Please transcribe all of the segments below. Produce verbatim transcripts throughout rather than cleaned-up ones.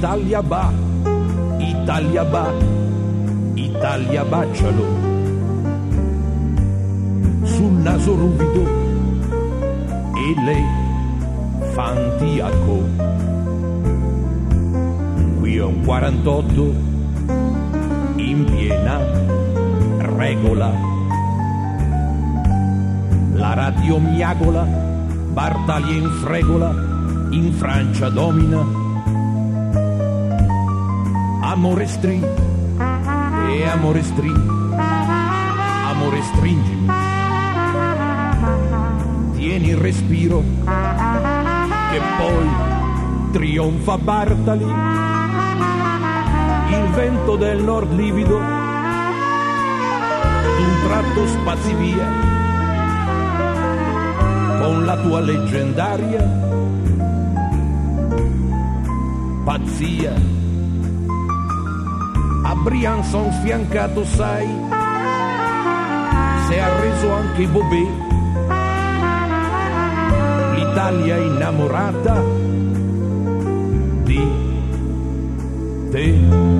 Italia va, Italia va, Italia bacialo. Sul naso ruvido elefantiaco. Qui è un quarantotto in piena regola. La radio miagola, Bartali in fregola, in Francia domina. Amore stri, e amore stri, amore stringimi. Tieni il respiro, che poi trionfa Bartali. Il vento del nord livido, d'un tratto spazi via, con la tua leggendaria pazzia. A Briançon sfiancato sai, si è arreso anche Bobé. L'Italia innamorata di te.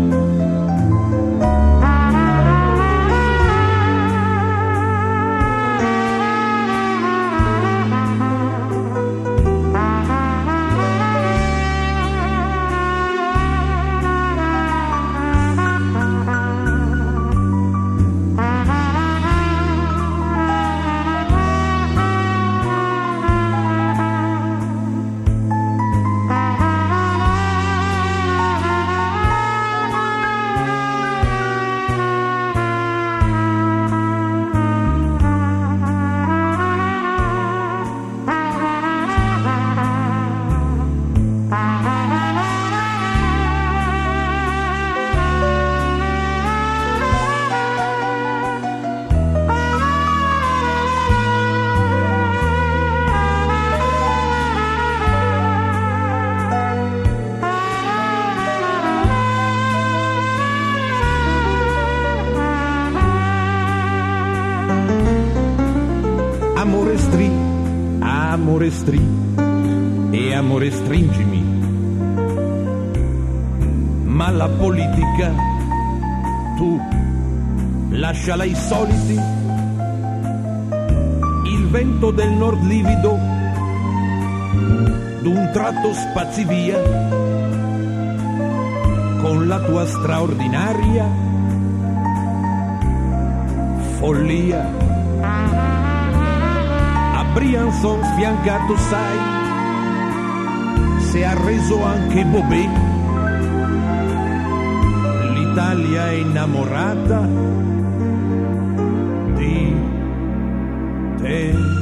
Amore stri, amore stri, e amore stringimi. Ma la politica tu lasciala ai soliti. Il vento del nord livido d'un tratto spazi via, con la tua straordinaria follia. Briançon sfiancato sai, si è arreso anche Bobé. L'Italia è innamorata di te.